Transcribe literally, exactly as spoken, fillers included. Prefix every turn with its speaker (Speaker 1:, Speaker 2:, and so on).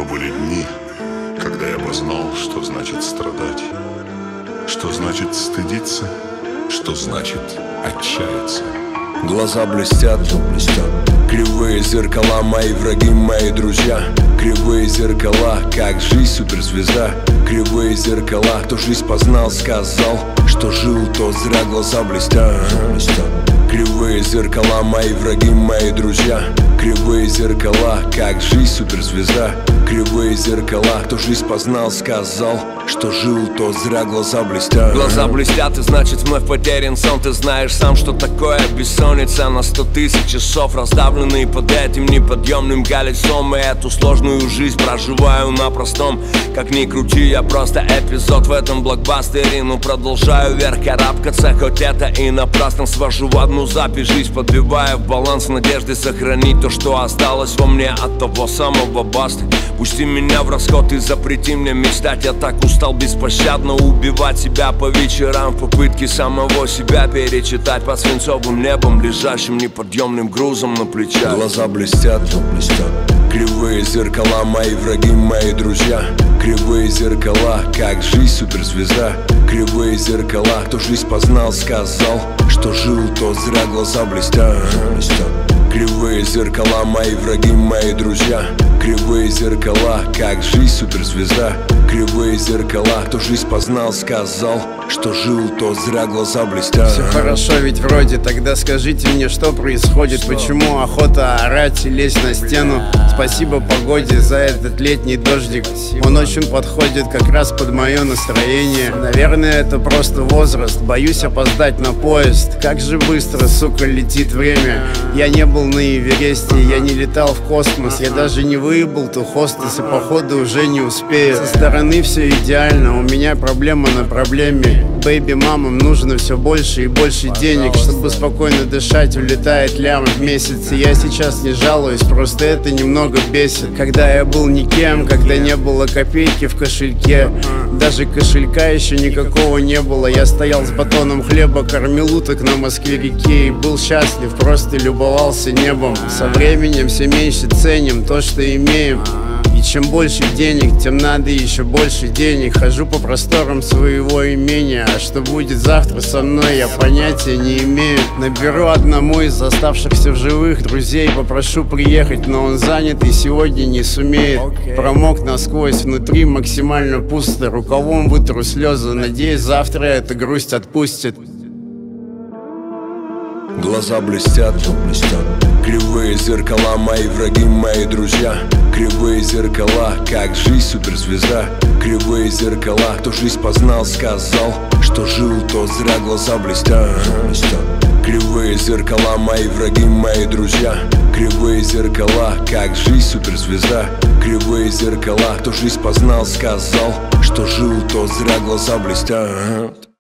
Speaker 1: были дни, когда я познал, что значит страдать, что значит стыдиться, что значит отчаяться.
Speaker 2: Глаза блестят, блестят. Кривые зеркала, мои враги, мои друзья. Кривые зеркала, как жизнь суперзвезда. Кривые зеркала, кто жизнь познал, сказал, что жил, то зря. Глаза блестят, блестят. Кривые зеркала, мои враги, мои друзья. Кривые зеркала, как жизнь суперзвезда. Кривые зеркала, кто жизнь познал, сказал, что жил, то зря. Глаза блестят.
Speaker 3: Глаза блестят, и значит вновь потерян сон. Ты знаешь сам, что такое бессонница на сто тысяч часов, раздавленный под этим неподъемным колесом. И эту сложную жизнь проживаю на простом. Как ни крути, я просто эпизод в этом блокбастере. Но продолжаю вверх карабкаться, хоть это и напрасно. Свожу в одну запись жизнь, подбивая в баланс в надежде сохранить то, что осталось во мне от того самого басты. Пусти меня в расход и запрети мне мечтать. Я так устал беспощадно убивать себя по вечерам в попытке самого себя перечитать под свинцовым небом, лежащим неподъемным грузом на плечах.
Speaker 2: Глаза блестят, блестят. Кривые зеркала, мои враги, мои друзья. Кривые зеркала, как жизнь суперзвезда. Кривые зеркала, кто жизнь познал, сказал, что жил, то зря. Глаза блестят, блестят. Кривые зеркала, мои враги, мои друзья. Кривые зеркала, как жизнь суперзвезда. Кривые зеркала, кто жизнь познал, сказал, что жил, то зря. Глаза блестят.
Speaker 4: Все хорошо ведь вроде, тогда скажите мне, что происходит? Что? Почему охота орать и лезть на стену? Спасибо погоде за этот летний дождик. Спасибо. Он очень подходит как раз под мое настроение. Наверное, это просто возраст. Боюсь опоздать на поезд. Как же быстро, сука, летит время. Я не был на Эвересте, я не летал в космос. Я даже не выебал ту хостес, и походу уже не успею. Со стороны все идеально, у меня проблема на проблеме. Бэйби, мамам нужно все больше и больше денег, чтобы спокойно дышать, улетает лям в месяц. И я сейчас не жалуюсь, просто это немного бесит. Когда я был никем, когда не было копейки в кошельке, даже кошелька еще никакого не было. Я стоял с батоном хлеба, кормил уток на Москве-реке и был счастлив, просто любовался небом. Со временем все меньше ценим то, что имеем. И чем больше денег, тем надо еще больше денег. Хожу по просторам своего имения, а что будет завтра со мной, я понятия не имею. Наберу одному из оставшихся в живых друзей, попрошу приехать, но он занят и сегодня не сумеет. Промок насквозь, внутри максимально пусто. Рукавом вытру слезы, надеюсь, завтра эта грусть отпустит.
Speaker 2: Глаза блестят, блестят. Кривые зеркала, мои враги, мои друзья. Кривые зеркала, как жизнь суперзвезда. Кривые зеркала, кто жизнь познал, сказал, что жил, то зря. Глаза блестят, блестят. Кривые зеркала, мои враги, мои друзья. Кривые зеркала, как жизнь суперзвезда. Кривые зеркала, кто жизнь познал, сказал, что жил, то зря. Глаза блестят.